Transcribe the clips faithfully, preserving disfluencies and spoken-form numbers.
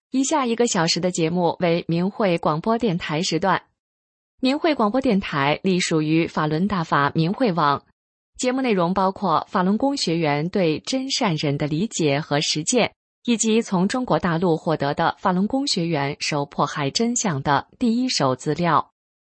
以下一个小时的节目为明慧广播电台时段。明慧广播电台隶属于法轮大法明慧网，节目内容包括法轮功学员对真善忍的理解和实践，以及从中国大陆获得的法轮功学员受迫害真相的第一手资料。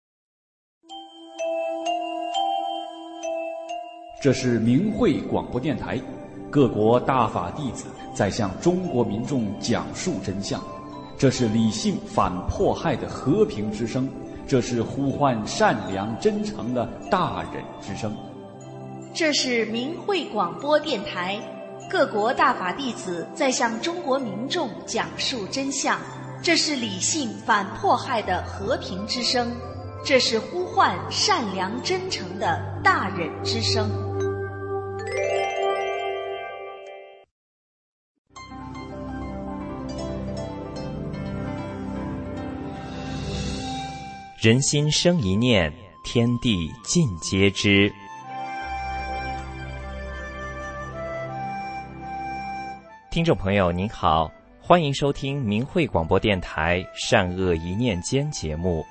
这是明慧广播电台，各国大法弟子在向中国民众讲述真相，这是理性反迫害的和平之声，这是呼唤善良真诚的大忍之声。 这是明慧广播电台，各国大法弟子在向中国民众讲述真相，这是理性反迫害的和平之声，这是呼唤善良真诚的大忍之声。 人心生一念，天地尽皆知。听众朋友您好，欢迎收听明慧广播电台善恶一念间节目。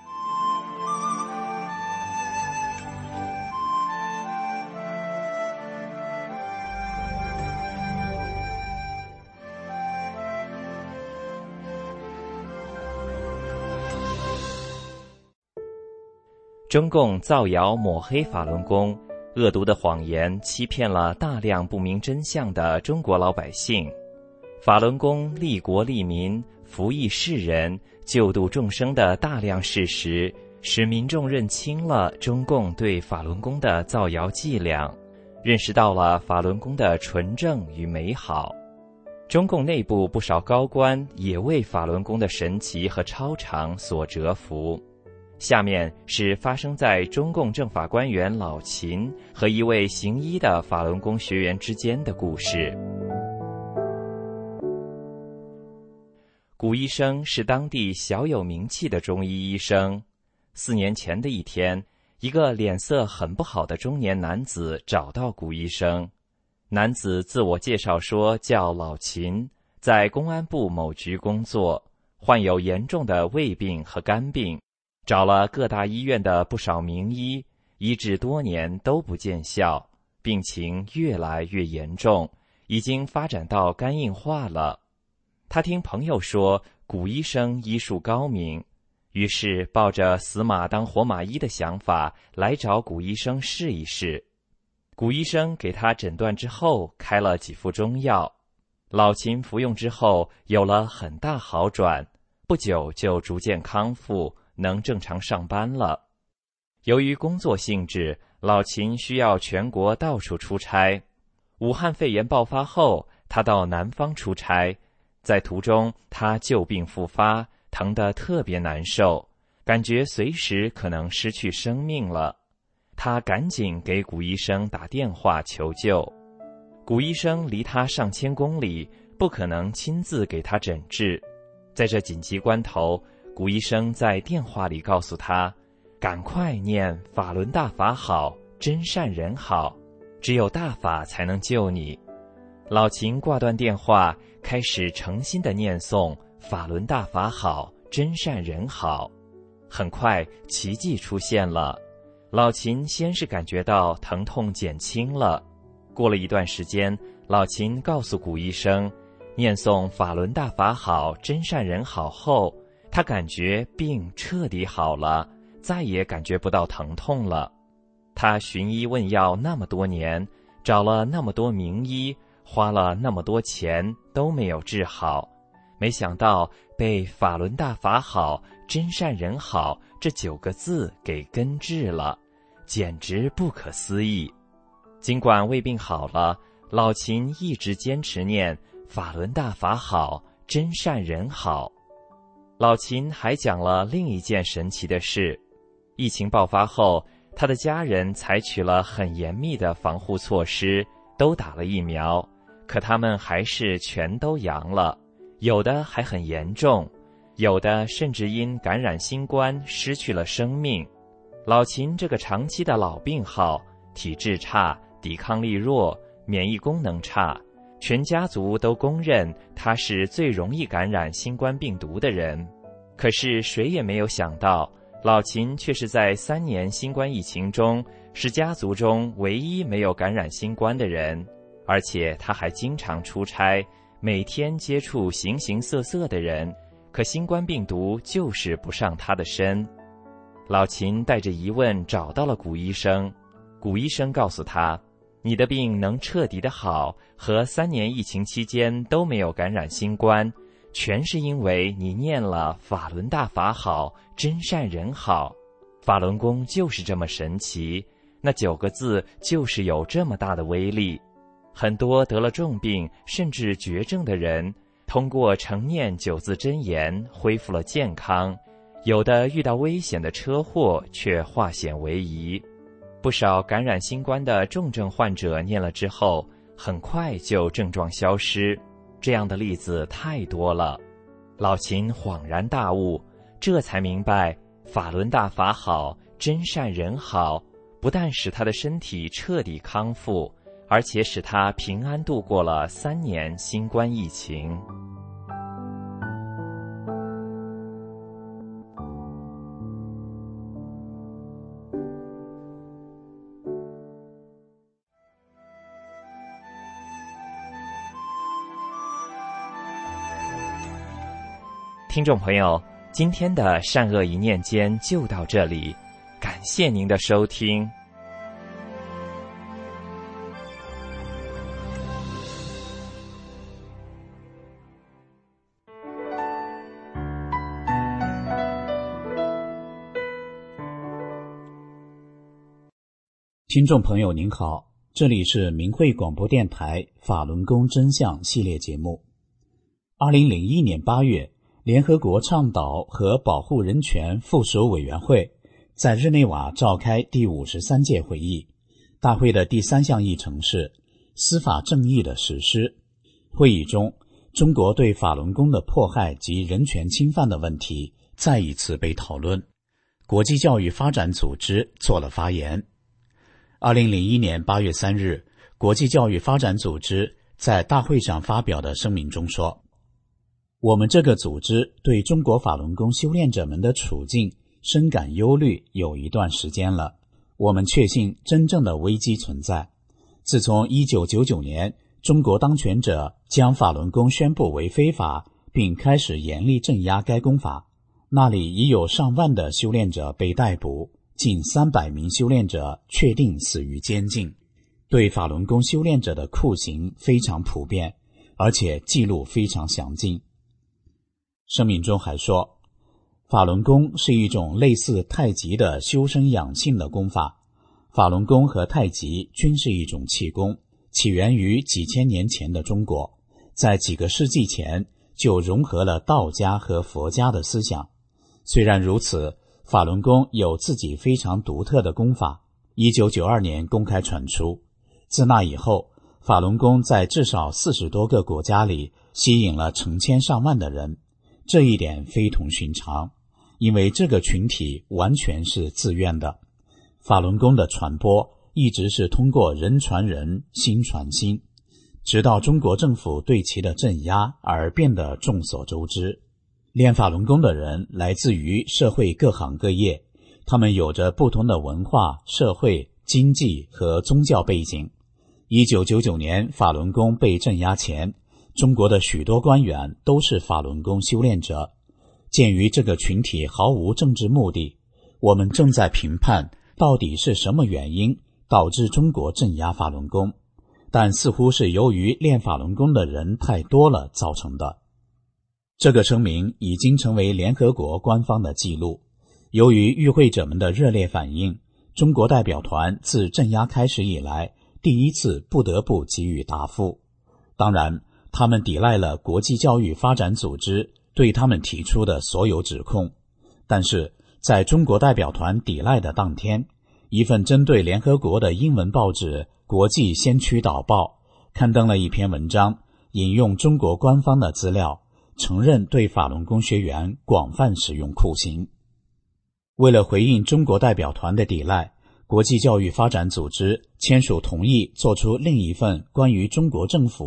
中共造谣抹黑法轮功，恶毒的谎言欺骗了大量不明真相的中国老百姓。法轮功利国利民、服役世人、救度众生的大量事实，使民众认清了中共对法轮功的造谣伎俩，认识到了法轮功的纯正与美好。中共内部不少高官也为法轮功的神奇和超常所折服。下面是发生在中共政法官员老秦和一位行医的法轮功学员之间的故事。古医生是当地小有名气的中医医生。四年前的一天，一个脸色很不好的中年男子找到古医生。男子自我介绍说叫老秦，在公安部某局工作，患有严重的胃病和肝病，找了各大医院的不少名医，医治多年都不见效，病情越来越严重，已经发展到肝硬化了。他听朋友说古医生医术高明，于是抱着死马当活马医的想法来找古医生试一试。古医生给他诊断之后开了几副中药，老秦服用之后有了很大好转，不久就逐渐康复，能正常上班了。由于工作性质，老秦需要全国到处出差。武汉肺炎爆发后，他到南方出差，在途中他旧病复发，疼得特别难受，感觉随时可能失去生命了。他赶紧给古医生打电话求救。古医生离他上千公里，不可能亲自给他诊治。在这紧急关头，古医生在电话里告诉他，赶快念法轮大法好，真善人好，只有大法才能救你。老秦挂断电话，开始诚心地念诵法轮大法好，真善人好。很快奇迹出现了，老秦先是感觉到疼痛减轻了。过了一段时间，老秦告诉古医生，念诵法轮大法好，真善人好后，他感觉病彻底好了，再也感觉不到疼痛了。他寻医问药那么多年，找了那么多名医，花了那么多钱都没有治好，没想到被法轮大法好，真善人好这九个字给根治了，简直不可思议。尽管胃病好了，老秦一直坚持念法轮大法好，真善人好。老秦还讲了另一件神奇的事。疫情爆发后，他的家人采取了很严密的防护措施，都打了疫苗，可他们还是全都阳了，有的还很严重，有的甚至因感染新冠失去了生命。老秦这个长期的老病号，体质差，抵抗力弱，免疫功能差， 全家族都公认他是最容易感染新冠病毒的人。可是谁也没有想到，老秦却是在三年新冠疫情中，是家族中唯一没有感染新冠的人，而且他还经常出差，每天接触形形色色的人，可新冠病毒就是不上他的身。老秦带着疑问找到了古医生，古医生告诉他，你的病能彻底的好，和三年疫情期间都没有感染新冠，全是因为你念了法轮大法好，真善人好。法轮功就是这么神奇，那九个字就是有这么大的威力。很多得了重病甚至绝症的人，通过承念九字真言恢复了健康，有的遇到危险的车祸却化险为夷。不少感染新冠的重症患者念了之后，很快就症状消失，这样的例子太多了。老秦恍然大悟，这才明白法轮大法好，真善人好，不但使他的身体彻底康复，而且使他平安度过了三年新冠疫情。听众朋友，今天的善恶一念间就到这里，感谢您的收听。 听众朋友您好，这里是明慧广播电台法轮功真相系列节目。二零零一年八月，联合国倡导和保护人权附属委员会在日内瓦召开第五十三届会议，大会的第三项议程是司法正义的实施。会议中，中国对法轮功的迫害及人权侵犯的问题再一次被讨论。国际教育发展组织做了发言。二零零一年八月三日，国际教育发展组织在大会上发表的声明中说，我们这个组织对中国法轮功修炼者们的处境深感忧虑有一段时间了。我们确信真正的危机存在。自从一九九九年，中国当权者将法轮功宣布为非法，并开始严厉镇压该功法，那里已有上万的修炼者被逮捕，近三百名修炼者确定死于监禁。对法轮功修炼者的酷刑非常普遍，而且记录非常详尽。声明中还说，法轮功是一种类似太极的修身养性的功法。法轮功和太极均是一种气功，起源于几千年前的中国，在几个世纪前就融合了道家和佛家的思想。虽然如此，法轮功有自己非常独特的功法，一九九二年公开传出。自那以后，法轮功在至少四十多个国家里吸引了成千上万的人，这一点非同寻常，因为这个群体完全是自愿的。法轮功的传播一直是通过人传人，心传心，直到中国政府对其的镇压而变得众所周知。练法轮功的人来自于社会各行各业，他们有着不同的文化、社会、经济和宗教背景。一九九九年法轮功被镇压前，中国的许多官员都是法轮功修炼者。鉴于这个群体毫无政治目的，我们正在评判到底是什么原因导致中国镇压法轮功，但似乎是由于练法轮功的人太多了造成的。这个声明已经成为联合国官方的记录。由于与会者们的热烈反应，中国代表团自镇压开始以来第一次不得不给予答复。当然，他们抵赖了国际教育发展组织对他们提出的所有指控。但是在中国代表团抵赖的当天，一份针对联合国的英文报纸《国际先驱导报》刊登了一篇文章，引用中国官方的资料，承认对法轮功学员广泛使用酷刑。为了回应中国代表团的抵赖，国际教育发展组织签署同意做出另一份关于中国政府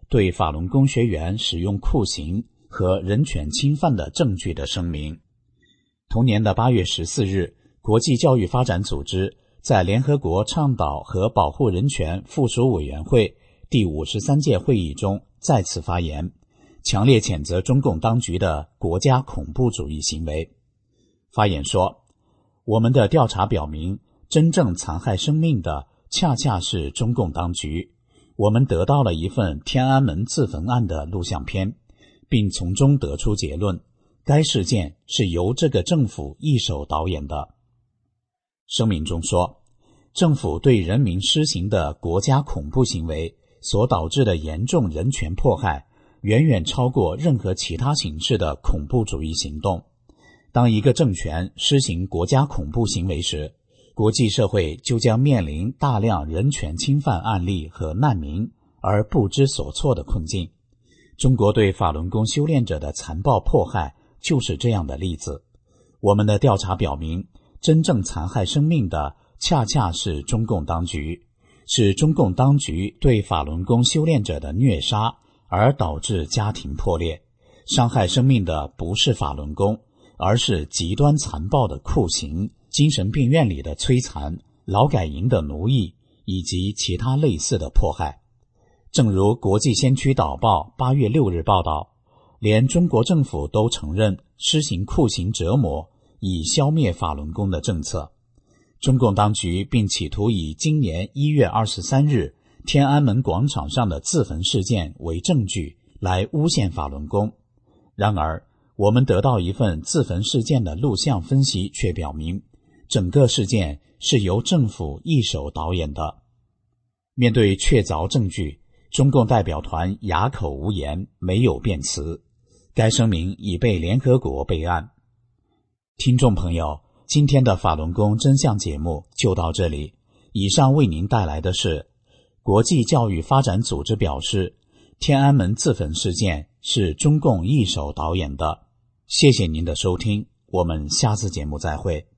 对法轮功学员使用酷刑和人权侵犯的证据的声明。同年的八月十四日，国际教育发展组织在联合国倡导和保护人权附属委员会第五十三届会议中再次发言，强烈谴责中共当局的国家恐怖主义行为。发言说，我们的调查表明，真正残害生命的恰恰是中共当局。我们得到了一份天安门自焚案的录像片，并从中得出结论，该事件是由这个政府一手导演的。声明中说，政府对人民施行的国家恐怖行为所导致的严重人权迫害，远远超过任何其他形式的恐怖主义行动。当一个政权施行国家恐怖行为时，国际社会就将面临大量人权侵犯案例和难民而不知所措的困境。中国对法轮功修炼者的残暴迫害就是这样的例子。我们的调查表明，真正残害生命的恰恰是中共当局，是中共当局对法轮功修炼者的虐杀而导致家庭破裂。伤害生命的不是法轮功，而是极端残暴的酷刑、精神病院里的摧残、劳改营的奴役以及其他类似的迫害。正如国际先驱导报八月六日报道，连中国政府都承认施行酷刑折磨以消灭法轮功的政策。中共当局并企图以今年一月二十三日天安门广场上的自焚事件为证据来诬陷法轮功。然而，我们得到一份自焚事件的录像分析却表明，整个事件是由政府一手导演的。面对确凿证据，中共代表团哑口无言，没有辩词。该声明已被联合国备案。听众朋友，今天的法轮功真相节目就到这里。以上为您带来的是国际教育发展组织表示，天安门自焚事件是中共一手导演的。谢谢您的收听，我们下次节目再会。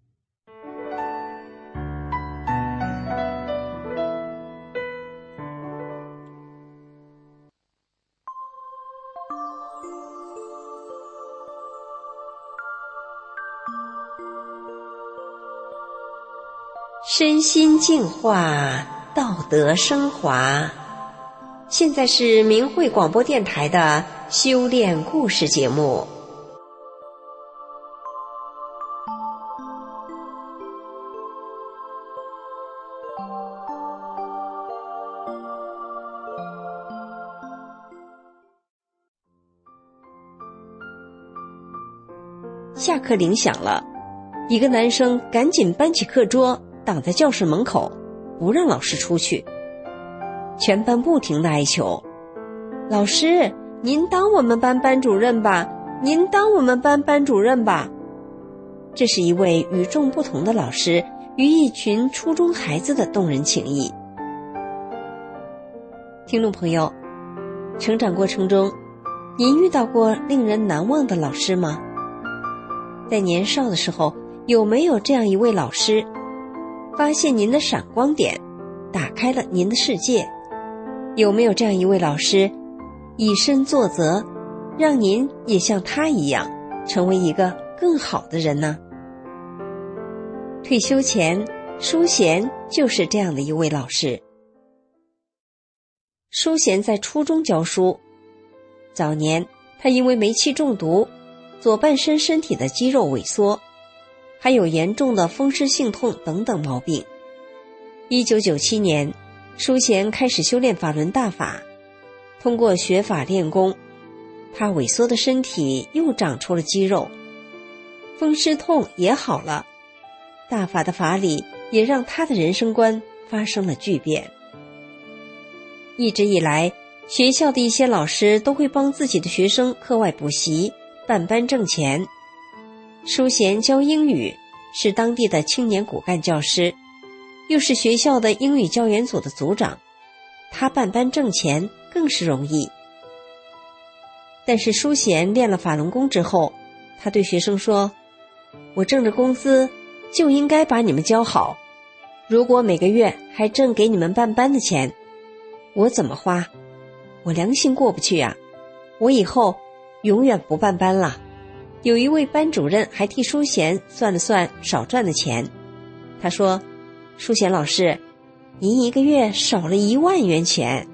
身心净化，道德升华。现在是明慧广播电台的修炼故事节目。下课铃响了，一个男生赶紧搬起课桌，挡在教室门口，不让老师出去。全班不停地哀求，老师，您当我们班班主任吧，您当我们班班主任吧。这是一位与众不同的老师与一群初中孩子的动人情谊。听众朋友，成长过程中，您遇到过令人难忘的老师吗？在年少的时候，有没有这样一位老师，发现您的闪光点，打开了您的世界？有没有这样一位老师，以身作则，让您也像他一样，成为一个更好的人呢？退休前，淑贤就是这样的一位老师。淑贤在初中教书，早年他因为煤气中毒，左半身身体的肌肉萎缩，还有严重的风湿性痛等等毛病。一九九七年，淑贤开始修炼法轮大法，通过学法练功，他萎缩的身体又长出了肌肉，风湿痛也好了，大法的法理也让他的人生观发生了巨变。一直以来，学校的一些老师都会帮自己的学生课外补习，办班挣钱。淑贤教英语，是当地的青年骨干教师，又是学校的英语教研组的组长，他办班挣钱更是容易。但是淑贤练了法轮功之后，他对学生说，我挣着工资就应该把你们教好，如果每个月还挣给你们办班的钱，我怎么花？ 我良心过不去啊，我以后永远不办班了。有一位班主任还替淑贤算了算少赚的钱，他说，淑贤老师，您一个月少了一万元钱。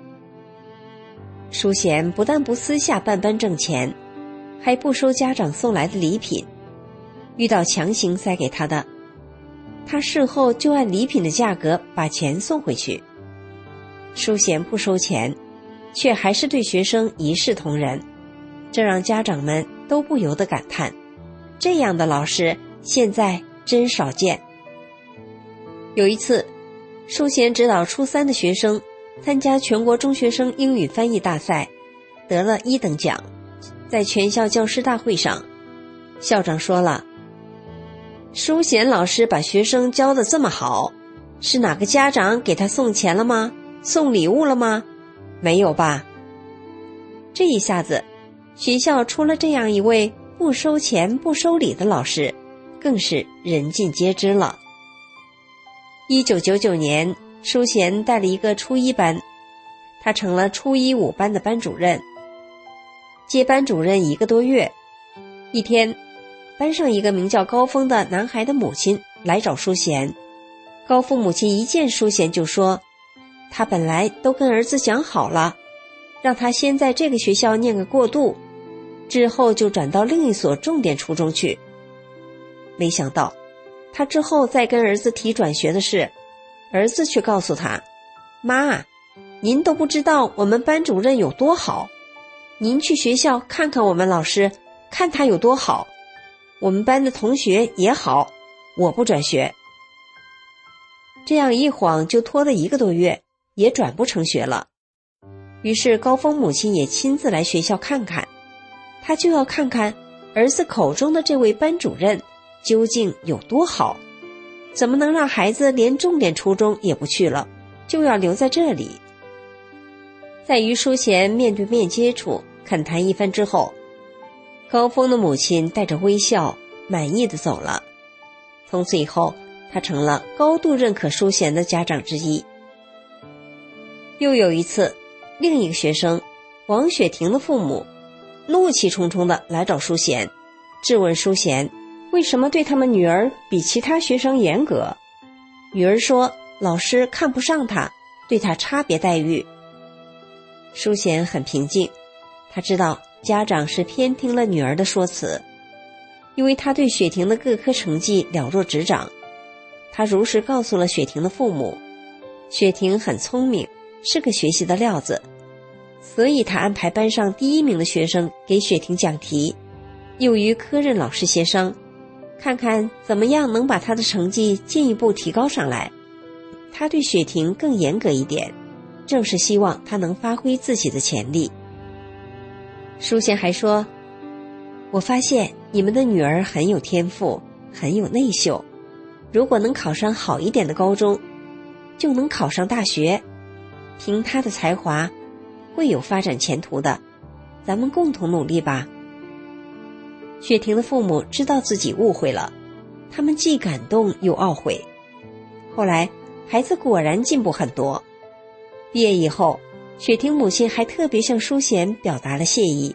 淑贤不但不私下办班挣钱，还不收家长送来的礼品，遇到强行塞给他的，他事后就按礼品的价格把钱送回去。淑贤不收钱，却还是对学生一视同仁，这让家长们都不由得感叹，这样的老师现在真少见。有一次，淑贤指导初三的学生参加全国中学生英语翻译大赛，得了一等奖。在全校教师大会上，校长说了，淑贤老师把学生教得这么好，是哪个家长给他送钱了吗？送礼物了吗？没有吧。这一下子，学校出了这样一位不收钱不收礼的老师，更是人尽皆知了。一九九九年，淑贤带了一个初一班，他成了初一五班的班主任。接班主任一个多月，一天，班上一个名叫高峰的男孩的母亲来找淑贤。高峰母亲一见淑贤就说，他本来都跟儿子讲好了，让他先在这个学校念个过渡，之后就转到另一所重点初中去。没想到他之后再跟儿子提转学的事，儿子却告诉他，妈，您都不知道我们班主任有多好，您去学校看看我们老师，看他有多好，我们班的同学也好，我不转学。这样一晃就拖了一个多月，也转不成学了。于是高峰母亲也亲自来学校看看，他就要看看儿子口中的这位班主任究竟有多好，怎么能让孩子连重点初中也不去了，就要留在这里。在与淑贤面对面接触恳谈一番之后，高峰的母亲带着微笑满意地走了。从此以后，他成了高度认可淑贤的家长之一。又有一次，另一个学生王雪婷的父母怒气冲冲地来找淑贤，质问淑贤为什么对他们女儿比其他学生严格。女儿说老师看不上她，对她差别待遇。淑贤很平静，他知道家长是偏听了女儿的说辞，因为他对雪婷的各科成绩了若指掌。他如实告诉了雪婷的父母，雪婷很聪明，是个学习的料子，所以他安排班上第一名的学生给雪婷讲题，又与科任老师协商，看看怎么样能把他的成绩进一步提高上来。他对雪婷更严格一点，正是希望他能发挥自己的潜力。淑贤还说，我发现你们的女儿很有天赋，很有内秀，如果能考上好一点的高中，就能考上大学，凭她的才华会有发展前途的，咱们共同努力吧。雪婷的父母知道自己误会了，他们既感动又懊悔。后来孩子果然进步很多，毕业以后，雪婷母亲还特别向淑贤表达了谢意。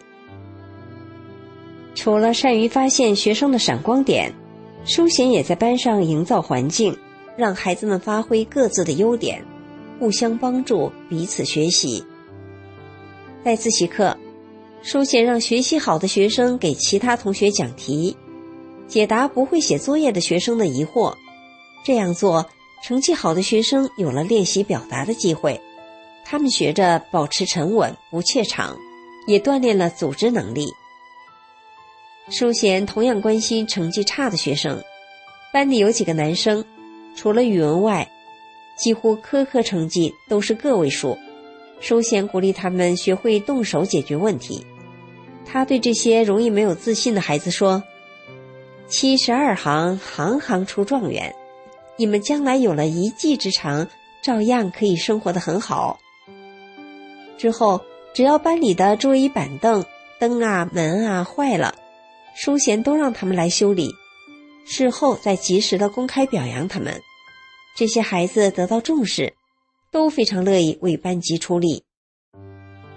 除了善于发现学生的闪光点，淑贤也在班上营造环境，让孩子们发挥各自的优点，互相帮助，彼此学习。在自习课，淑贤让学习好的学生给其他同学讲题，解答不会写作业的学生的疑惑。这样做，成绩好的学生有了练习表达的机会，他们学着保持沉稳不怯场，也锻炼了组织能力。淑贤同样关心成绩差的学生，班里有几个男生，除了语文外，几乎科科成绩都是个位数。淑贤鼓励他们学会动手解决问题。他对这些容易没有自信的孩子说，七十二行，行行出状元，你们将来有了一技之长，照样可以生活得很好。之后只要班里的桌椅板凳、灯啊门啊坏了，淑贤都让他们来修理，事后再及时的公开表扬他们。这些孩子得到重视，都非常乐意为班级出力。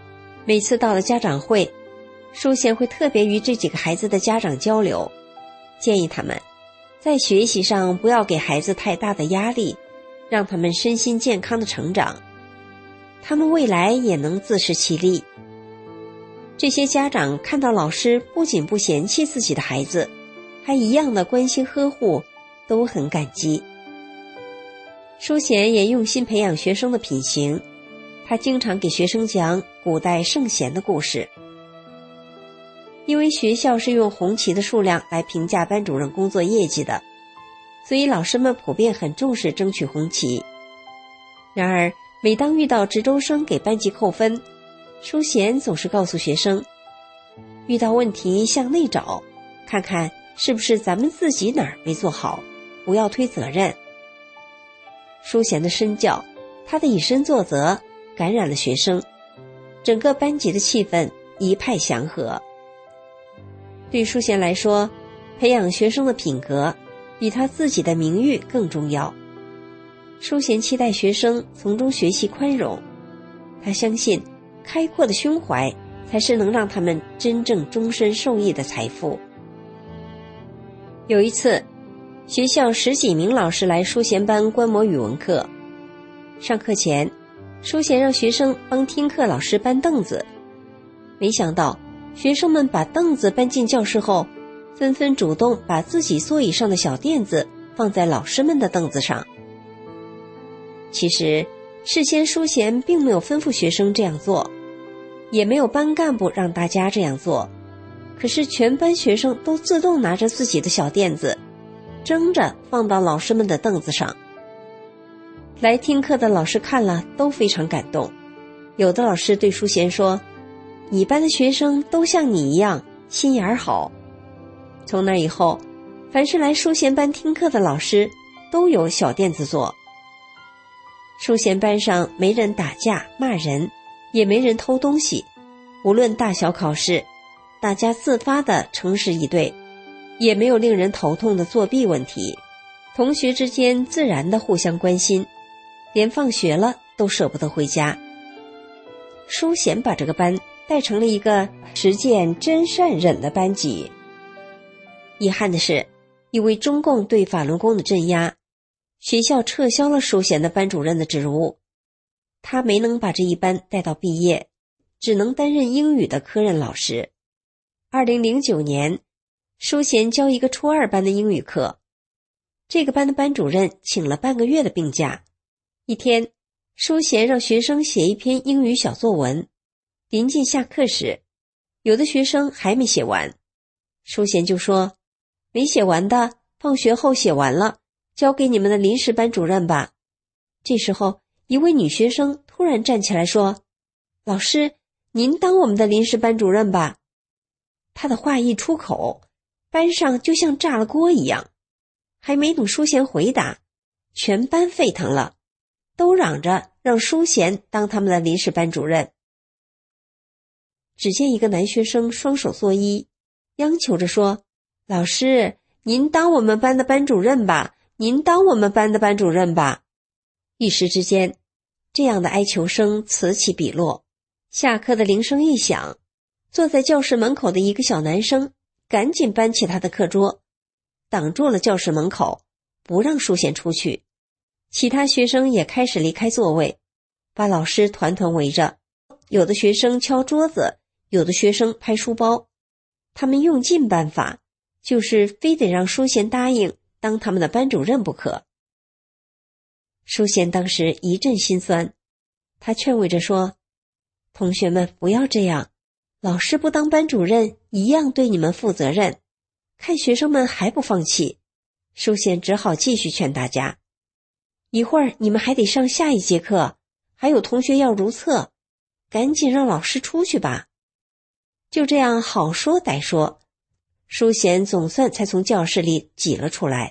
每次到了家长会，淑贤会特别与这几个孩子的家长交流，建议他们在学习上不要给孩子太大的压力，让他们身心健康的成长，他们未来也能自食其力。这些家长看到老师不仅不嫌弃自己的孩子，还一样的关心呵护，都很感激。淑贤也用心培养学生的品行，他经常给学生讲古代圣贤的故事。因为学校是用红旗的数量来评价班主任工作业绩的，所以老师们普遍很重视争取红旗。然而每当遇到值周生给班级扣分，淑贤总是告诉学生，遇到问题向内找，看看是不是咱们自己哪儿没做好，不要推责任。淑贤的身教，他的以身作则，感染了学生，整个班级的气氛一派祥和。对淑贤来说，培养学生的品格比他自己的名誉更重要。淑贤期待学生从中学习宽容，他相信开阔的胸怀才是能让他们真正终身受益的财富。有一次，学校十几名老师来淑贤班观摩语文课，上课前，淑贤让学生帮听课老师搬凳子，没想到学生们把凳子搬进教室后，纷纷主动把自己座椅上的小垫子放在老师们的凳子上。其实事先淑贤并没有吩咐学生这样做，也没有班干部让大家这样做，可是全班学生都自动拿着自己的小垫子，争着放到老师们的凳子上。来听课的老师看了都非常感动，有的老师对淑贤说，你班的学生都像你一样心眼好。从那以后，凡是来淑贤班听课的老师都有小垫子坐。淑贤班上没人打架骂人，也没人偷东西，无论大小考试，大家自发的诚实以对，也没有令人头痛的作弊问题，同学之间自然的互相关心，连放学了都舍不得回家。淑贤把这个班带成了一个实践真善忍的班级。遗憾的是，因为中共对法轮功的镇压，学校撤销了淑贤的班主任的职务，他没能把这一班带到毕业，只能担任英语的科任老师。二零零九年，淑贤教一个初二班的英语课，这个班的班主任请了半个月的病假。一天，淑贤让学生写一篇英语小作文，临近下课时，有的学生还没写完，淑贤就说，没写完的放学后写完了，交给你们的临时班主任吧。这时候，一位女学生突然站起来说，老师，您当我们的临时班主任吧。她的话一出口，班上就像炸了锅一样，还没等淑贤回答，全班沸腾了，都嚷着让淑贤当他们的临时班主任。只见一个男学生双手作揖，央求着说，老师，您当我们班的班主任吧，您当我们班的班主任吧。一时之间，这样的哀求声此起彼落。下课的铃声一响，坐在教室门口的一个小男生赶紧搬起他的课桌，挡住了教室门口，不让淑贤出去。其他学生也开始离开座位，把老师团团围着，有的学生敲桌子，有的学生拍书包，他们用尽办法，就是非得让淑贤答应当他们的班主任不可。淑贤当时一阵心酸，他劝慰着说，同学们不要这样，老师不当班主任一样对你们负责任。看学生们还不放弃，淑贤只好继续劝大家，一会儿你们还得上下一节课，还有同学要如厕，赶紧让老师出去吧。就这样好说歹说，淑贤总算才从教室里挤了出来。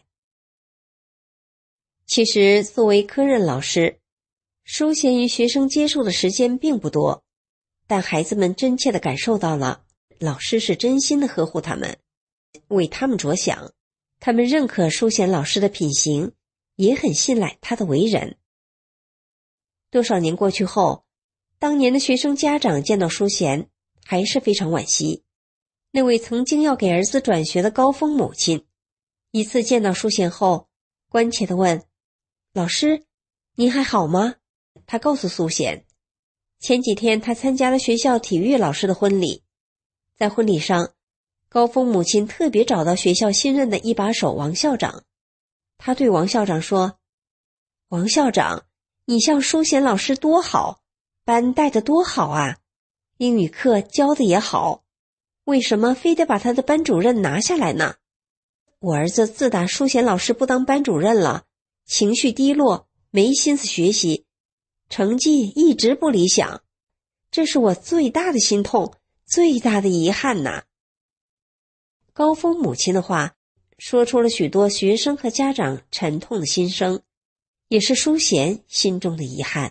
其实作为科任老师，淑贤与学生接触的时间并不多，但孩子们真切地感受到了老师是真心地呵护他们，为他们着想，他们认可淑贤老师的品行，也很信赖他的为人。多少年过去后， 当年的学生家长见到淑贤还是非常惋惜。那位曾经要给儿子转学的高峰母亲，一次见到淑贤后，关切地问：老师，您还好吗？他告诉淑贤，前几天他参加了学校体育老师的婚礼，在婚礼上，高峰母亲特别找到学校新任的一把手王校长，他对王校长说：王校长，你像淑贤老师多好，班带得多好啊，英语课教得也好，为什么非得把他的班主任拿下来呢？我儿子自打淑贤老师不当班主任了，情绪低落，没心思学习，成绩一直不理想，这是我最大的心痛，最大的遗憾呐。高峰母亲的话说出了许多学生和家长沉痛的心声，也是淑贤心中的遗憾。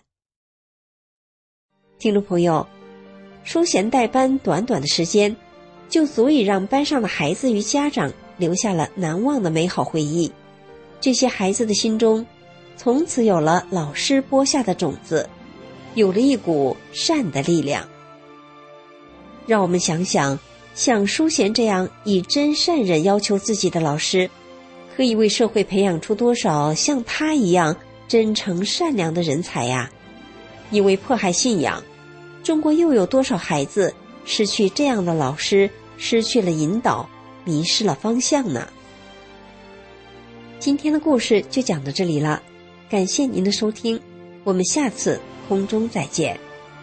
听众朋友，淑贤带班短短的时间，就足以让班上的孩子与家长留下了难忘的美好回忆。这些孩子的心中从此有了老师播下的种子，有了一股善的力量。让我们想想，像淑贤这样以真善忍要求自己的老师，可以为社会培养出多少像他一样真诚善良的人才呀！因为迫害信仰，中国又有多少孩子失去这样的老师，失去了引导，迷失了方向呢？今天的故事就讲到这里了，感谢您的收听，我们下次空中再见。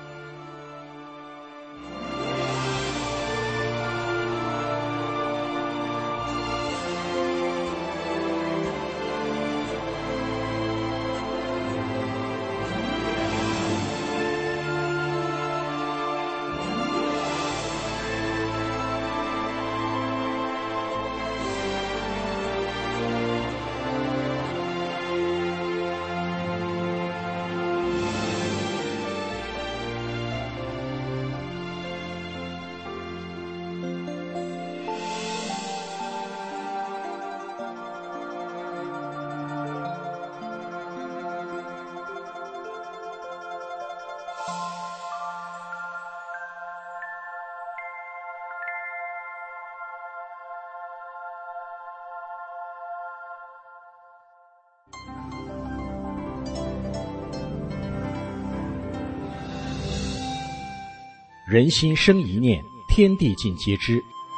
人心生一念，天地尽皆知。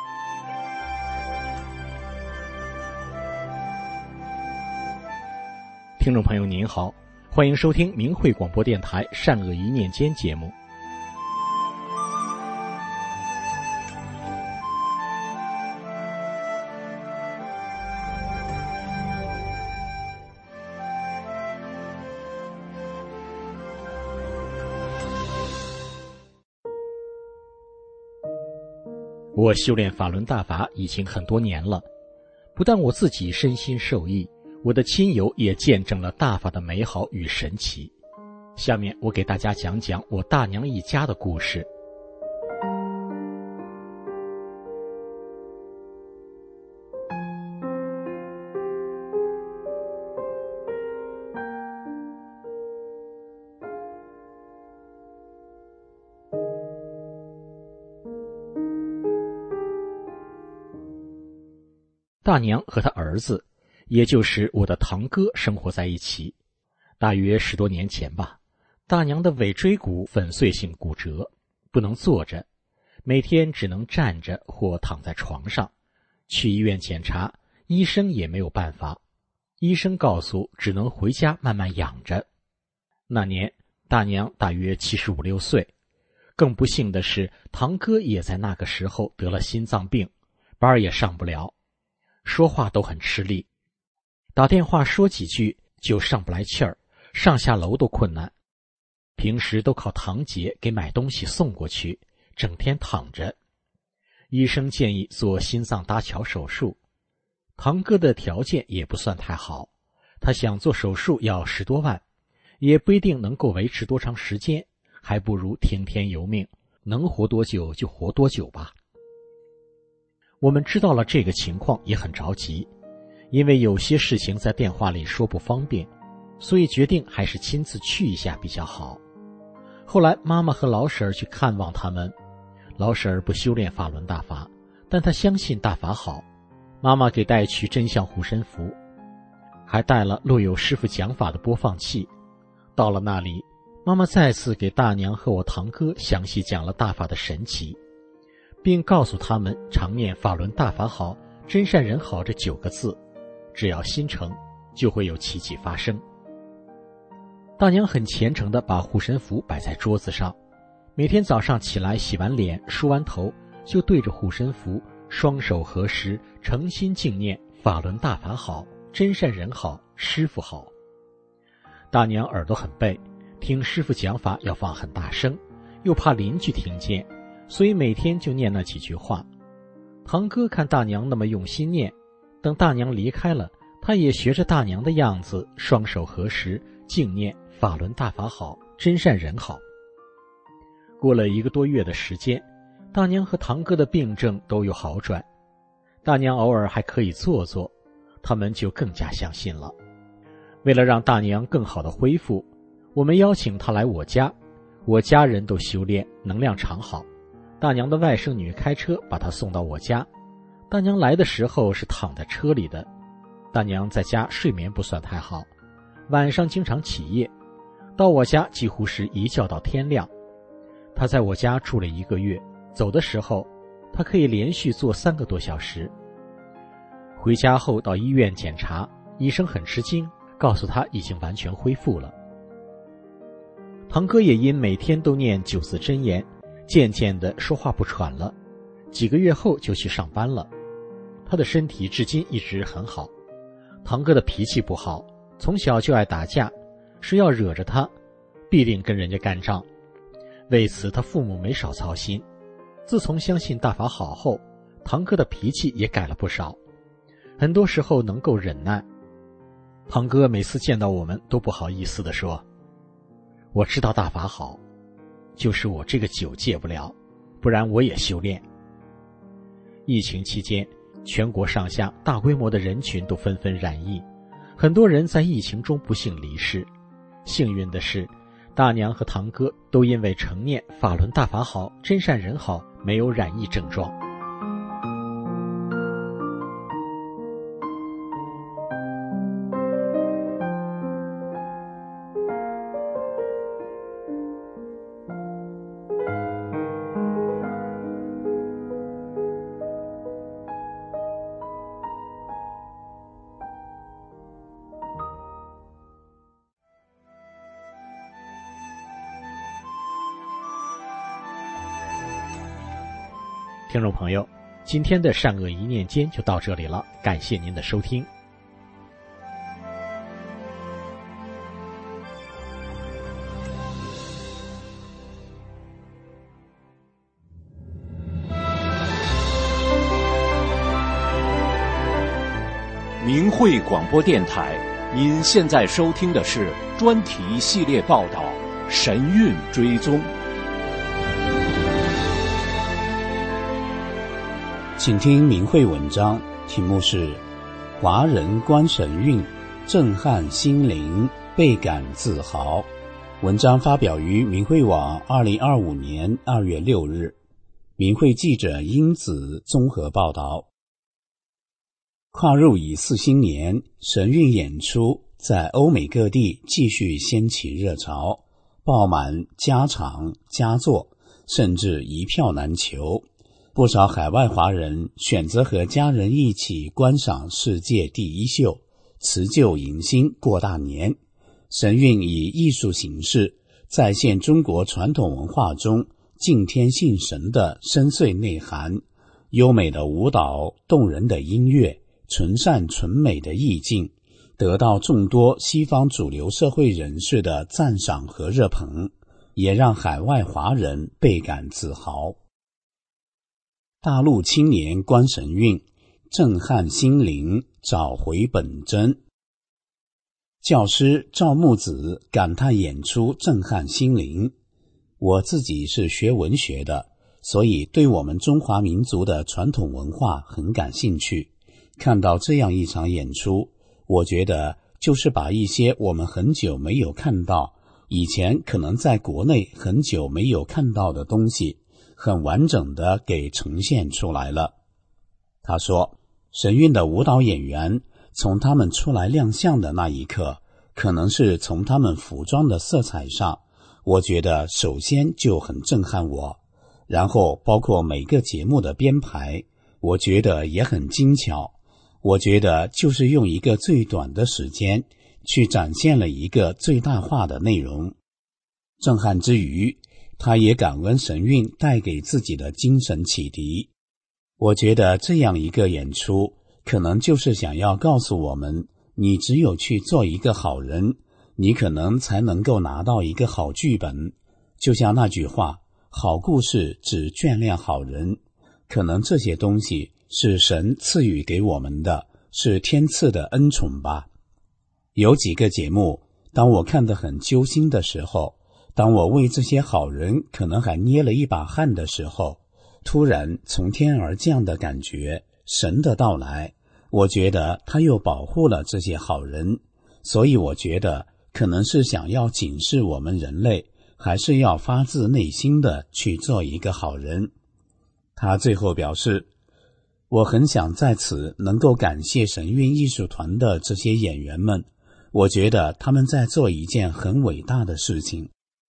听众朋友您好，欢迎收听明慧广播电台善恶一念间节目。我修炼法轮大法已经很多年了，不但我自己身心受益，我的亲友也见证了大法的美好与神奇。下面我给大家讲讲我大娘一家的故事。大娘和他儿子，也就是我的堂哥生活在一起。大约十多年前吧，大娘的尾椎骨粉碎性骨折，不能坐着，每天只能站着或躺在床上。去医院检查，医生也没有办法。医生告诉只能回家慢慢养着。那年大娘大约七十五六岁，更不幸的是，堂哥也在那个时候得了心脏病，班也上不了。说话都很吃力，打电话说几句就上不来气儿，上下楼都困难。平时都靠堂姐给买东西送过去，整天躺着。医生建议做心脏搭桥手术，堂哥的条件也不算太好，他想做手术要十多万，也不一定能够维持多长时间，还不如听天由命，能活多久就活多久吧。我们知道了这个情况也很着急，因为有些事情在电话里说不方便，所以决定还是亲自去一下比较好。 后来妈妈和老婶儿去看望他们，老婶儿不修炼法轮大法，但她相信大法好。妈妈给带去真相护身符，还带了录有师父讲法的播放器。到了那里，妈妈再次给大娘和我堂哥详细讲了大法的神奇，并告诉他们常念法轮大法好，真善人好这九个字，只要心诚，就会有奇迹发生。大娘很虔诚地把护身符摆在桌子上，每天早上起来洗完脸梳完头，就对着护身符双手合十，诚心敬念法轮大法好，真善人好，师父好。大娘耳朵很背，听师父讲法要放很大声，又怕邻居听见，所以每天就念那几句话。堂哥看大娘那么用心念，等大娘离开了，他也学着大娘的样子，双手合十敬念法轮大法好，真善人好。过了一个多月的时间，大娘和堂哥的病症都有好转，大娘偶尔还可以坐坐，他们就更加相信了。为了让大娘更好的恢复，我们邀请她来我家，我家人都修炼，能量场好。大娘的外甥女开车把她送到我家，大娘来的时候是躺在车里的。大娘在家睡眠不算太好，晚上经常起夜，到我家几乎是一觉到天亮。她在我家住了一个月，走的时候她可以连续坐三个多小时。回家后到医院检查，医生很吃惊，告诉她已经完全恢复了。堂哥也因每天都念九字真言，渐渐的说话不喘了，几个月后就去上班了。他的身体至今一直很好。堂哥的脾气不好，从小就爱打架，是要惹着他，必定跟人家干仗。为此他父母没少操心。自从相信大法好后，堂哥的脾气也改了不少，很多时候能够忍耐。堂哥每次见到我们都不好意思地说，我知道大法好，就是我这个酒戒不了，不然我也修炼。疫情期间，全国上下大规模的人群都纷纷染疫，很多人在疫情中不幸离世。幸运的是，大娘和堂哥都因为承念法轮大法好，真善人好，没有染疫症状。听众朋友，今天的善恶一念间就到这里了，感谢您的收听。 明慧广播电台，您现在收听的是专题系列报道《神韵追踪》。 请听明慧文章，题目是《华人观神韵，震撼心灵，倍感自豪》。文章发表于明慧网二零二五年二月六日。明慧记者英子综合报道。跨入乙巳新年，神韵演出在欧美各地继续掀起热潮，爆满家场家座，甚至一票难求。不少海外华人选择和家人一起观赏世界第一秀，辞旧迎新过大年。神韵以艺术形式再现中国传统文化中敬天信神的深邃内涵，优美的舞蹈，动人的音乐，纯善纯美的意境，得到众多西方主流社会人士的赞赏和热捧，也让海外华人倍感自豪。大陆青年观神韵，震撼心灵，找回本真。教师赵木子感叹演出震撼心灵。我自己是学文学的，所以对我们中华民族的传统文化很感兴趣。看到这样一场演出，我觉得就是把一些我们很久没有看到以前可能在国内很久没有看到的东西，很完整的给呈现出来了。他说，神韵的舞蹈演员从他们出来亮相的那一刻，可能是从他们服装的色彩上，我觉得首先就很震撼我，然后包括每个节目的编排，我觉得也很精巧。我觉得就是用一个最短的时间去展现了一个最大化的内容。震撼之余，他也感恩神韵带给自己的精神启迪。我觉得这样一个演出可能就是想要告诉我们，你只有去做一个好人，你可能才能够拿到一个好剧本。就像那句话，好故事只眷恋好人，可能这些东西是神赐予给我们的，是天赐的恩宠吧。有几个节目，当我看得很揪心的时候，当我为这些好人可能还捏了一把汗的时候，突然从天而降的感觉，神的到来，我觉得他又保护了这些好人，所以我觉得可能是想要警示我们人类，还是要发自内心的去做一个好人。他最后表示，我很想在此能够感谢神韵艺术团的这些演员们，我觉得他们在做一件很伟大的事情。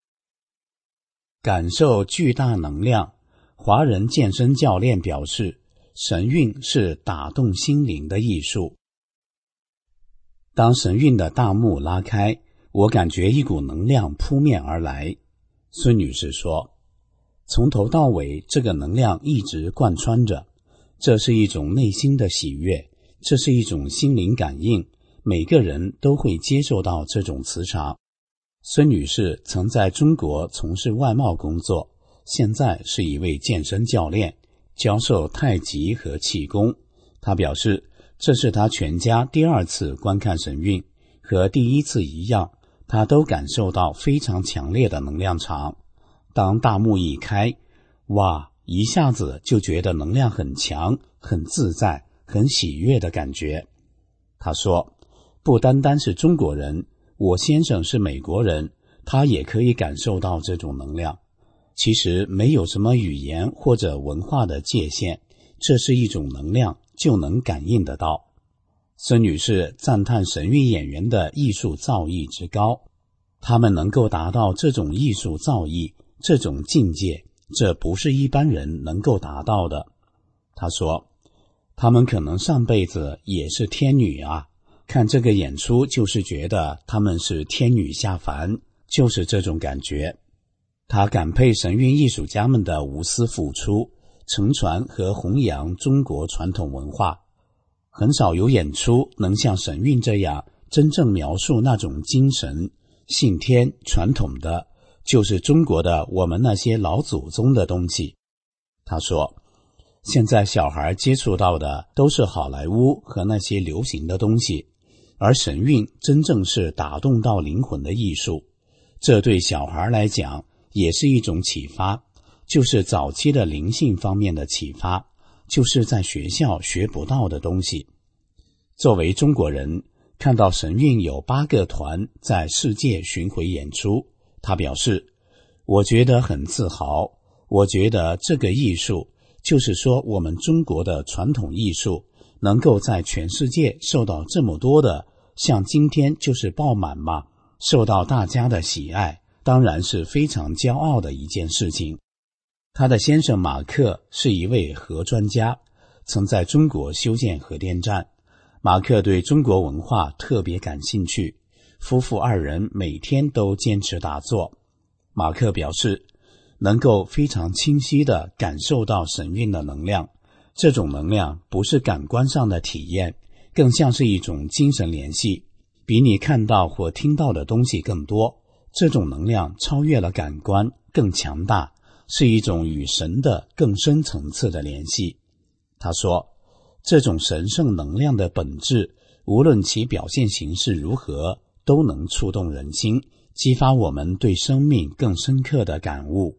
感受巨大能量，华人健身教练表示，神韵是打动心灵的艺术。当神韵的大幕拉开，我感觉一股能量扑面而来。孙女士说，从头到尾这个能量一直贯穿着，这是一种内心的喜悦，这是一种心灵感应，每个人都会接受到这种磁场。孙女士曾在中国从事外贸工作，现在是一位健身教练，教授太极和气功。她表示，这是她全家第二次观看神韵，和第一次一样，她都感受到非常强烈的能量场。当大幕一开，哇，一下子就觉得能量很强，很自在，很喜悦的感觉。她说，不单单是中国人，我先生是美国人，他也可以感受到这种能量。其实没有什么语言或者文化的界限，这是一种能量，就能感应得到。孙女士赞叹神韵演员的艺术造诣之高，他们能够达到这种艺术造诣，这种境界，这不是一般人能够达到的。她说，他们可能上辈子也是天女啊，看这个演出就是觉得他们是天女下凡，就是这种感觉。他感佩神韵艺术家们的无私付出，承传和弘扬中国传统文化。很少有演出能像神韵这样真正描述那种精神，信天传统的，就是中国的我们那些老祖宗的东西。他说，现在小孩接触到的都是好莱坞和那些流行的东西，而神韵真正是打动到灵魂的艺术，这对小孩来讲也是一种启发，就是早期的灵性方面的启发，就是在学校学不到的东西。作为中国人，看到神韵有八个团在世界巡回演出，他表示，我觉得很自豪，我觉得这个艺术，就是说我们中国的传统艺术，能够在全世界受到这么多的，像今天就是爆满嘛，受到大家的喜爱，当然是非常骄傲的一件事情。他的先生马克是一位核专家，曾在中国修建核电站。马克对中国文化特别感兴趣，夫妇二人每天都坚持打坐。马克表示，能够非常清晰地感受到神韵的能量，这种能量不是感官上的体验，更像是一种精神联系，比你看到或听到的东西更多。这种能量超越了感官，更强大，是一种与神的更深层次的联系。他说，这种神圣能量的本质，无论其表现形式如何，都能触动人心，激发我们对生命更深刻的感悟。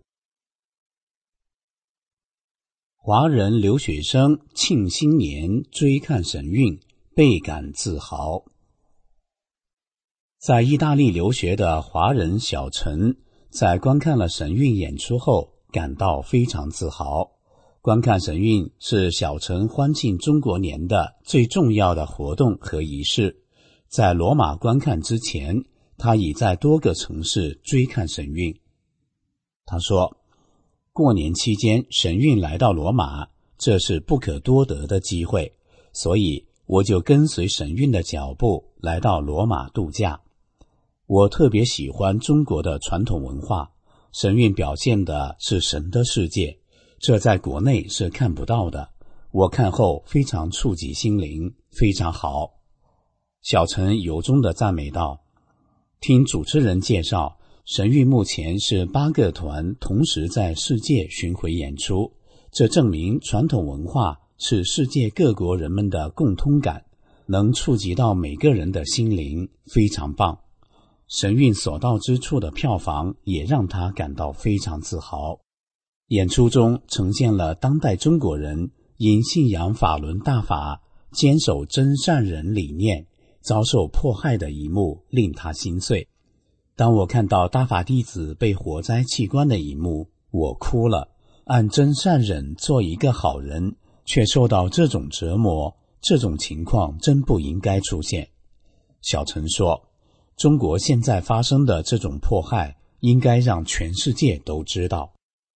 华人留学生庆新年追看神韵，倍感自豪。 在意大利留学的华人小陈，在观看了神韵演出后，感到非常自豪。观看神韵是小陈欢庆中国年的最重要的活动和仪式。在罗马观看之前，他已在多个城市追看神韵。他说，过年期间神韵来到罗马，这是不可多得的机会，所以我就跟随神韵的脚步来到罗马度假。我特别喜欢中国的传统文化，神韵表现的是神的世界，这在国内是看不到的。我看后非常触及心灵，非常好。小陈由衷地赞美道，听主持人介绍，神韵目前是八个团同时在世界巡回演出，这证明传统文化是世界各国人们的共通感，能触及到每个人的心灵，非常棒。神韵所到之处的票房也让他感到非常自豪。演出中呈现了当代中国人因信仰法轮大法，坚守真善忍理念，遭受迫害的一幕，令他心碎。当我看到大法弟子被火灾器官的一幕，我哭了。按真善忍做一个好人，却受到这种折磨，这种情况真不应该出现。小陈说，中国现在发生的这种迫害，应该让全世界都知道。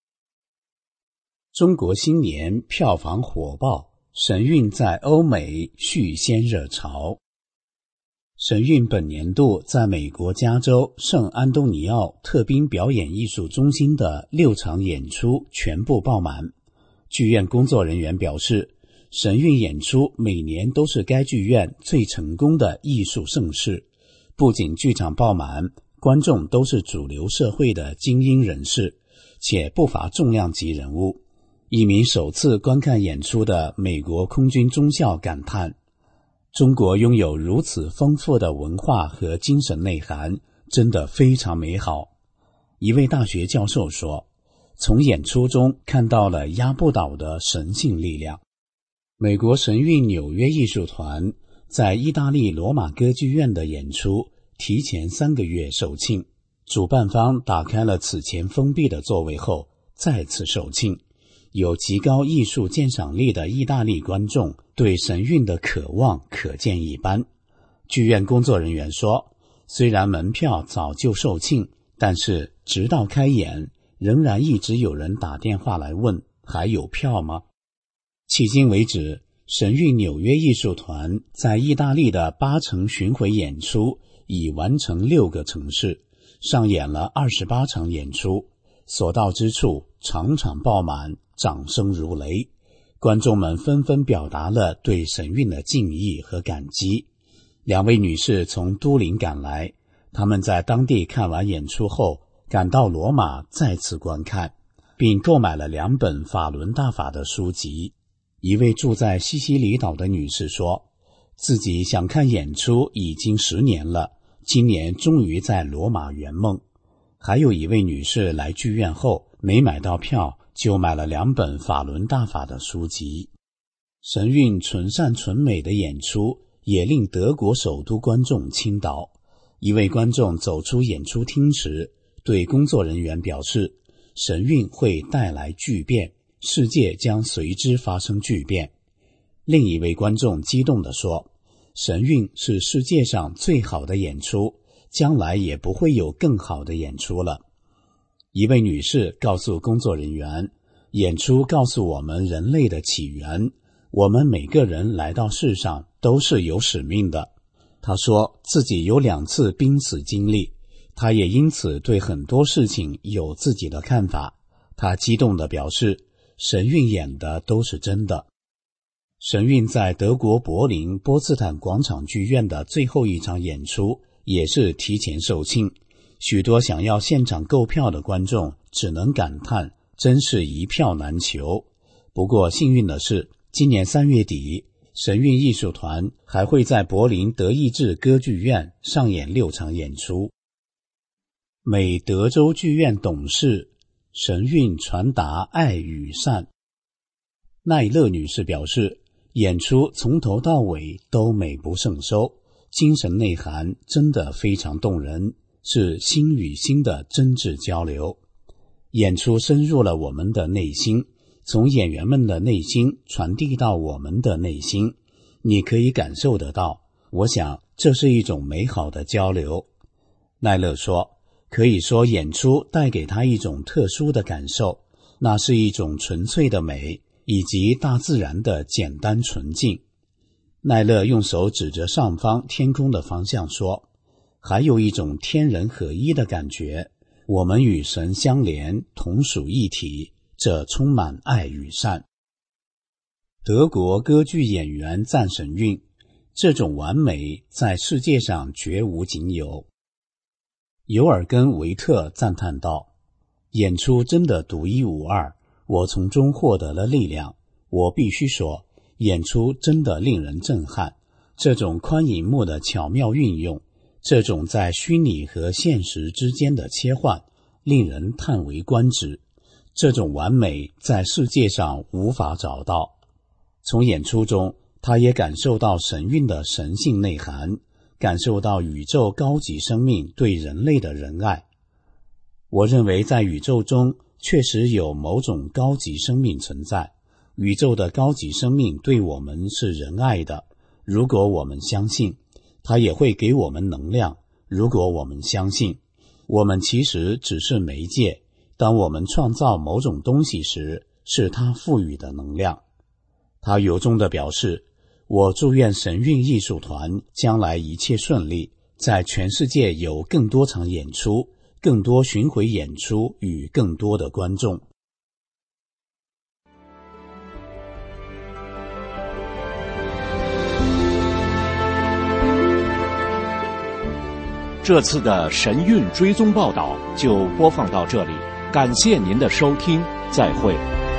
中国新年票房火爆，神韵在欧美续先热潮。神韵本年度在美国加州圣安东尼奥特宾表演艺术中心的六场演出全部爆满。剧院工作人员表示，神韵演出每年都是该剧院最成功的艺术盛事，不仅剧场爆满，观众都是主流社会的精英人士，且不乏重量级人物。一名首次观看演出的美国空军中校感叹，中国拥有如此丰富的文化和精神内涵，真的非常美好。一位大学教授说，从演出中看到了压不倒的神性力量。美国神韵纽约艺术团在意大利罗马歌剧院的演出提前三个月售罄，主办方打开了此前封闭的座位后再次售罄。有极高艺术鉴赏力的意大利观众对神韵的渴望可见一斑。剧院工作人员说，虽然门票早就售罄，但是直到开演，仍然一直有人打电话来问还有票吗？迄今为止，神韵纽约艺术团在意大利的八城巡回演出已完成六个城市，上演了二十八场演出，所到之处场场爆满，掌声如雷，观众们纷纷表达了对神韵的敬意和感激。两位女士从都灵赶来，她们在当地看完演出后，赶到罗马再次观看，并购买了两本法轮大法的书籍。一位住在西西里岛的女士说，自己想看演出已经十年了，今年终于在罗马圆梦。还有一位女士来剧院后，没买到票，就买了两本法轮大法的书籍。神韵纯善纯美的演出也令德国首都观众倾倒。一位观众走出演出厅时，对工作人员表示，神韵会带来巨变，世界将随之发生巨变。另一位观众激动地说，神韵是世界上最好的演出，将来也不会有更好的演出了。一位女士告诉工作人员，演出告诉我们人类的起源，我们每个人来到世上都是有使命的。她说自己有两次濒死经历，她也因此对很多事情有自己的看法。她激动地表示，神韵演的都是真的。神韵在德国柏林波茨坦广场剧院的最后一场演出也是提前售罄，许多想要现场购票的观众只能感叹，真是一票难求。不过幸运的是，今年三月底，神韵艺术团还会在柏林德意志歌剧院上演六场演出。美德州剧院董事，神韵传达爱与善。奈勒女士表示，演出从头到尾都美不胜收， 精神内涵真的非常动人，是心与心的真挚交流。演出深入了我们的内心，从演员们的内心传递到我们的内心，你可以感受得到。我想这是一种美好的交流。奈勒说，可以说演出带给他一种特殊的感受，那是一种纯粹的美，以及大自然的简单纯净。奈勒用手指着上方天空的方向说，还有一种天人合一的感觉，我们与神相连，同属一体，这充满爱与善。德国歌剧演员赞神韵，这种完美在世界上绝无仅有。尤尔根·维特赞叹道，演出真的独一无二，我从中获得了力量。我必须说，演出真的令人震撼，这种宽银幕的巧妙运用，这种在虚拟和现实之间的切换，令人叹为观止。这种完美在世界上无法找到。从演出中，他也感受到神韵的神性内涵，感受到宇宙高级生命对人类的仁爱。我认为在宇宙中确实有某种高级生命存在，宇宙的高级生命对我们是仁爱的，如果我们相信，它也会给我们能量，如果我们相信。我们其实只是媒介，当我们创造某种东西时，是它赋予的能量。他由衷地表示，我祝愿神韵艺术团将来一切顺利，在全世界有更多场演出，更多巡回演出与更多的观众。 这次的神韵追踪报道就播放到这里，感谢您的收听，再会。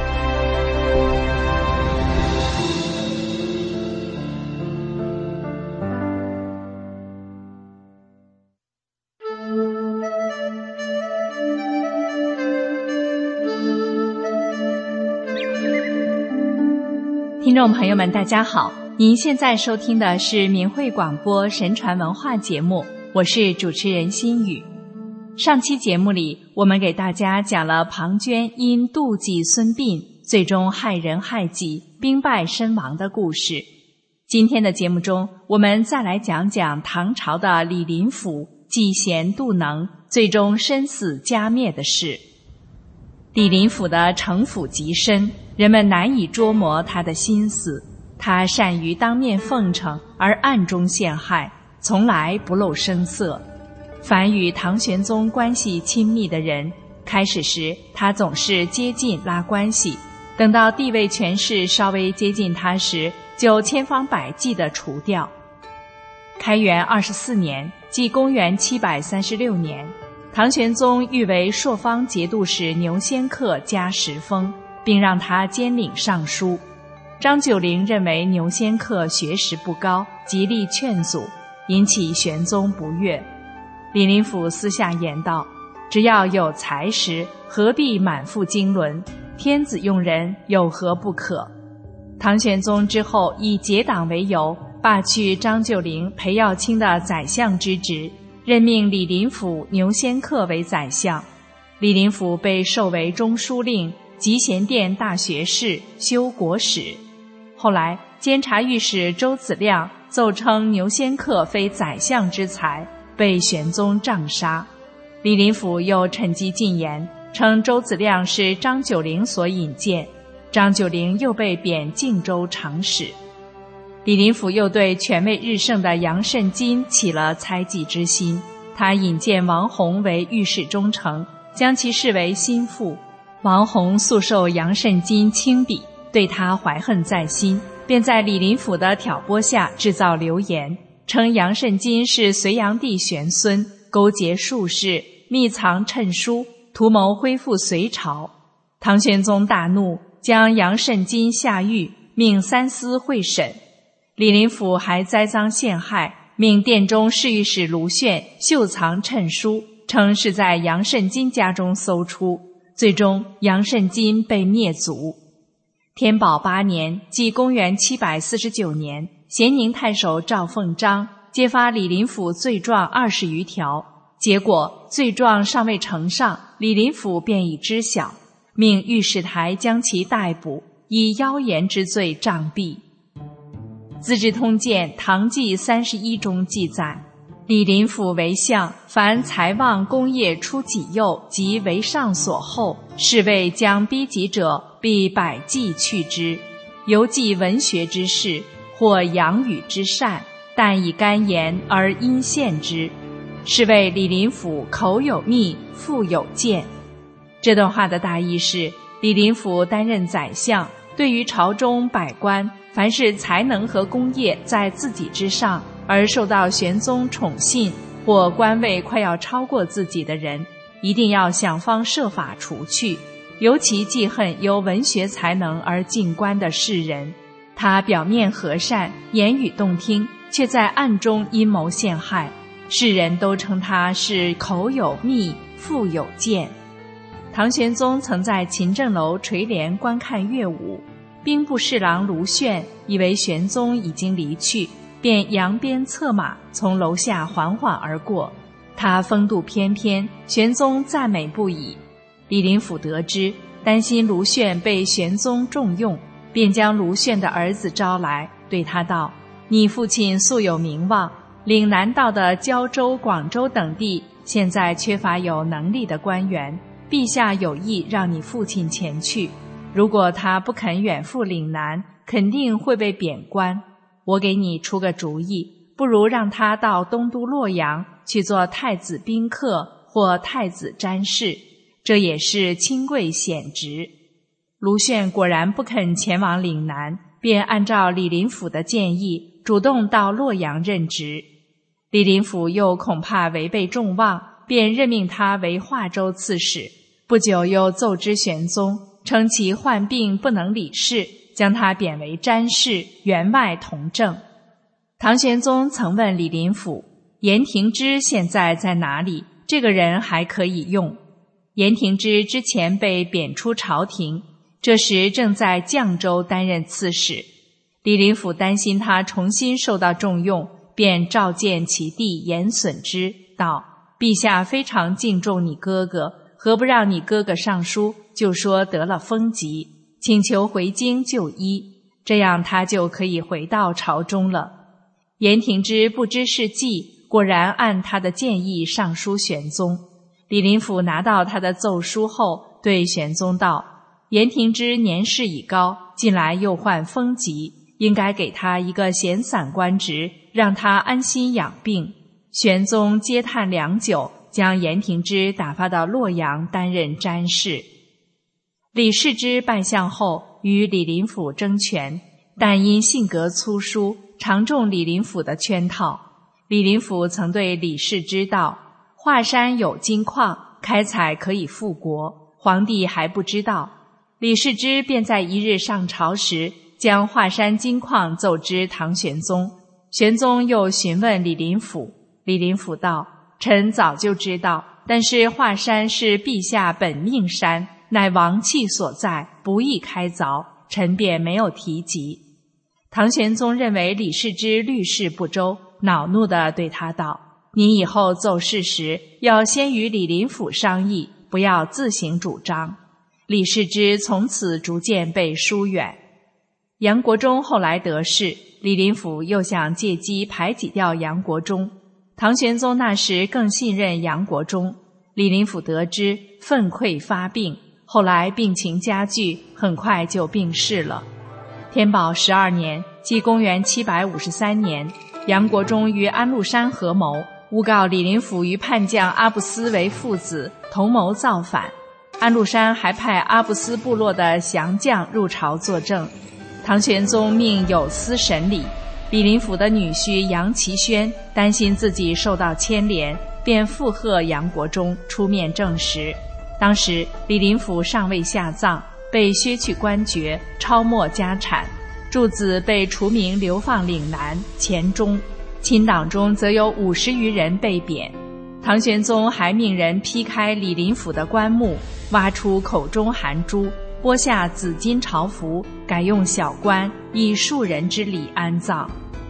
听众朋友们，大家好，您现在收听的是明慧广播神传文化节目，我是主持人心雨。上期节目里，我们给大家讲了庞涓因妒忌孙膑，最终害人害己，兵败身亡的故事。今天的节目中，我们再来讲讲唐朝的李林甫嫉贤妒能，最终身死家灭的事。李林甫的城府极深，人们难以捉摸他的心思。他善于当面奉承，而暗中陷害，从来不露声色。凡与唐玄宗关系亲密的人，开始时他总是接近拉关系，等到地位权势稍微接近他时，就千方百计地除掉。开元二十四年，即公元七百三十六年，唐玄宗欲为朔方节度使牛仙客加十封，并让他兼领尚书。张九龄认为牛仙客学识不高，极力劝阻，引起玄宗不悦。李林甫私下言道，只要有才识，何必满腹经纶，天子用人，有何不可。唐玄宗之后以结党为由，罢去张九龄、裴耀卿的宰相之职，任命李林甫、牛仙客为宰相。李林甫被授为中书令、集贤殿大学士、修国史。后来监察御史周子亮奏称牛仙客非宰相之才，被玄宗杖杀。李林甫又趁机进言，称周子亮是张九龄所引荐，张九龄又被贬靖州长史。李林甫又对权位日盛的杨慎金起了猜忌之心，他引荐王弘为御史中丞，将其视为心腹。王弘素受杨慎金轻鄙，对他怀恨在心，便在李林甫的挑拨下制造流言，称杨慎金是隋炀帝玄孙，勾结术士，密藏谶书，图谋恢复隋朝。唐玄宗大怒，将杨慎金下狱，命三司会审。李林甫还栽赃陷害，命殿中侍御史卢铉秀藏谶书，称是在杨慎金家中搜出。最终杨慎金被灭族。天宝八年，即公元七百四十九年，咸宁太守赵凤章揭发李林甫罪状二十余条。结果罪状尚未呈上，李林甫便已知晓，命御史台将其逮捕，以妖言之罪杖毙。《资治通鉴·唐纪三十一》中记载，李林甫为相，凡财旺功业出己右及为上所厚，是谓将逼己者，必百计去之。犹记文学之事，或养语之善，但以干言而因献之。是谓李林甫口有蜜，腹有剑。这段话的大意是，李林甫担任宰相，对于朝中百官，凡是才能和功业在自己之上，而受到玄宗宠信，或官位快要超过自己的人，一定要想方设法除去。尤其记恨由文学才能而进官的士人，他表面和善，言语动听，却在暗中阴谋陷害。世人都称他是口有蜜，腹有剑。唐玄宗曾在勤政楼垂帘观看乐舞，兵部侍郎卢铉以为玄宗已经离去，便扬鞭策马从楼下缓缓而过。他风度翩翩，玄宗赞美不已。李林甫得知，担心卢铉被玄宗重用，便将卢铉的儿子招来，对他道：你父亲素有名望，岭南道的胶州、广州等地现在缺乏有能力的官员，陛下有意让你父亲前去，如果他不肯远赴岭南，肯定会被贬官。我给你出个主意，不如让他到东都洛阳去做太子宾客或太子詹事，这也是清贵显职。卢铉果然不肯前往岭南，便按照李林甫的建议，主动到洛阳任职。李林甫又恐怕违背众望，便任命他为华州刺史。不久又奏知玄宗，称其患病不能理事，将他贬为詹事，员外同政。唐玄宗曾问李林甫，颜廷之现在在哪里？这个人还可以用。颜廷之之前被贬出朝廷，这时正在绛州担任刺史。李林甫担心他重新受到重用，便召见其弟颜损之，道：陛下非常敬重你哥哥，何不让你哥哥上书，就说得了风疾，请求回京就医，这样他就可以回到朝中了。颜廷之不知是计，果然按他的建议上书玄宗。李林甫拿到他的奏书后，对玄宗道：颜廷之年事已高，近来又患风疾，应该给他一个闲散官职，让他安心养病。玄宗嗟叹良久，将颜廷之打发到洛阳担任詹事。李世之拜相后，与李林甫争权，但因性格粗疏，常中李林甫的圈套。李林甫曾对李世之道：华山有金矿，开采可以富国，皇帝还不知道。李世之便在一日上朝时，将华山金矿奏知唐玄宗。玄宗又询问李林甫，李林甫道：臣早就知道，但是华山是陛下本命山，乃王气所在，不易开凿，臣便没有提及。唐玄宗认为李世之虑事不周，恼怒地对他道：你以后奏事时，要先与李林甫商议，不要自行主张。李世之从此逐渐被疏远。杨国忠后来得势，李林甫又想借机排挤掉杨国忠。唐玄宗那时更信任杨国忠，李林甫得知，愤愧发病，后来病情加剧，很快就病逝了。天宝十二年，即公元七百五十三年，杨国忠与安禄山合谋，诬告李林甫与叛将阿布斯为父子，同谋造反。安禄山还派阿布斯部落的降将入朝作证。唐玄宗命有司审理。李林甫的女婿杨齐宣担心自己受到牵连，便附和杨国忠出面证实。当时李林甫尚未下葬，被削去官爵，抄没家产，柱子被除名流放岭南、黔中。亲党中则有五十余人被贬。唐玄宗还命人劈开李林甫的棺木，挖出口中含珠，剥下紫金朝服，改用小棺，以庶人之礼安葬。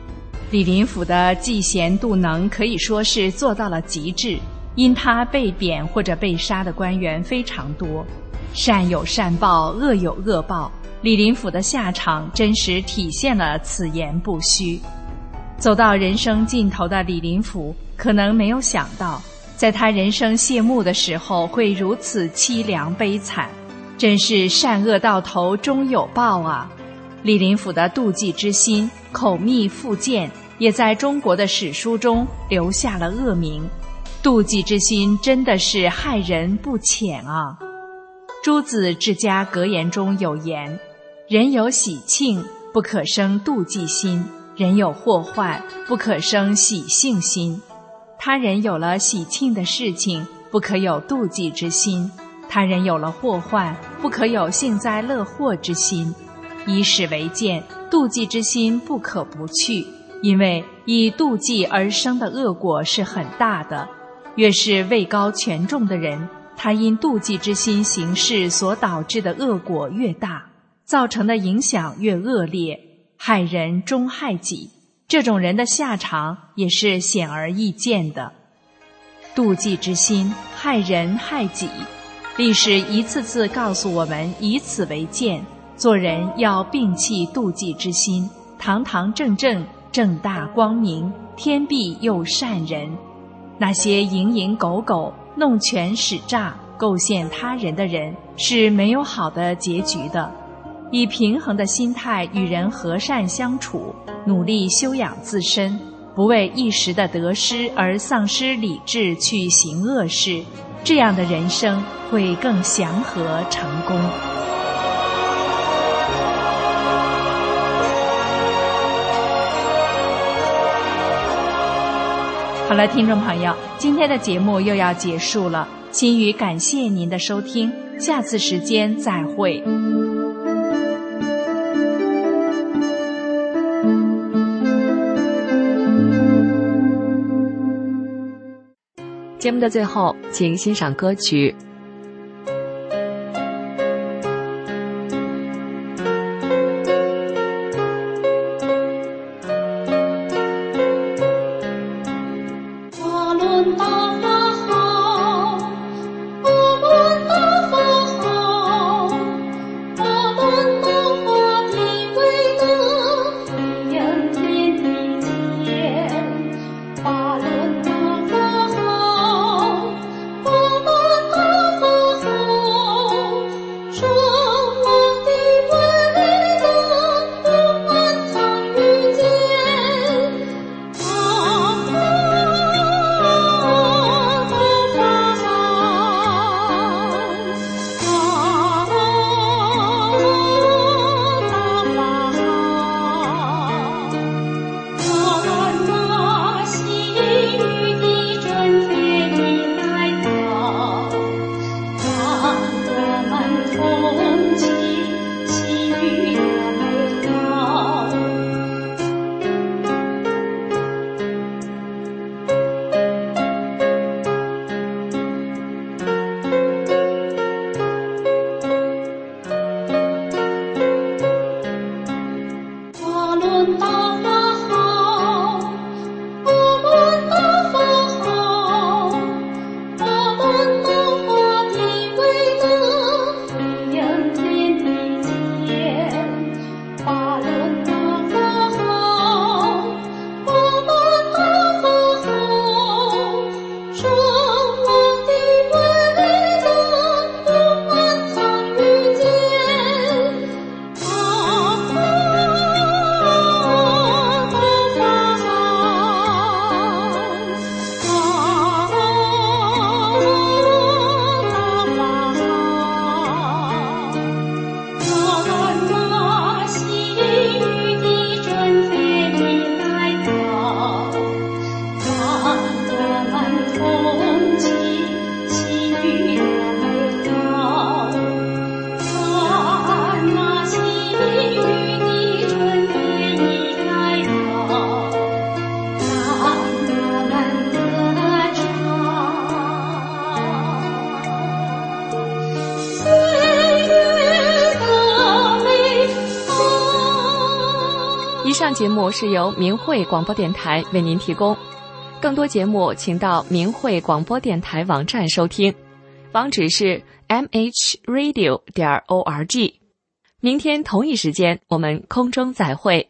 李林甫的嫉贤妒能可以说是做到了极致，因他被贬或者被杀的官员非常多，善有善报，恶有恶报。李林甫的下场真实体现了此言不虚。走到人生尽头的李林甫，可能没有想到，在他人生谢幕的时候会如此凄凉悲惨，真是善恶到头终有报啊！李林甫的妒忌之心，口蜜腹剑，也在中国的史书中留下了恶名。妒忌之心真的是害人不浅啊！朱子治家格言中有言：人有喜庆，不可生妒忌心；人有祸患，不可生喜庆心。他人有了喜庆的事情，不可有妒忌之心；他人有了祸患，不可有幸灾乐祸之心。以史为鉴，妒忌之心不可不去，因为以妒忌而生的恶果是很大的。越是位高权重的人，他因妒忌之心行事所导致的恶果越大，造成的影响越恶劣，害人终害己。这种人的下场也是显而易见的。妒忌之心害人害己，历史一次次告诉我们以此为鉴，做人要摒弃妒忌之心，堂堂正正，正大光明，天庇佑善人。那些蝇营狗苟、弄权使诈、构陷他人的人是没有好的结局的。以平衡的心态与人和善相处，努力修养自身，不为一时的得失而丧失理智去行恶事，这样的人生会更祥和成功。好了，听众朋友，今天的节目又要结束了，心语感谢您的收听，下次时间再会。 节目的最后，请欣赏歌曲法轮大法好，法轮大节目是由明慧广播电台为您提供。更多节目请到明慧广播电台网站收听，网址是 m h radio 点 org。明天同一时间我们空中再会。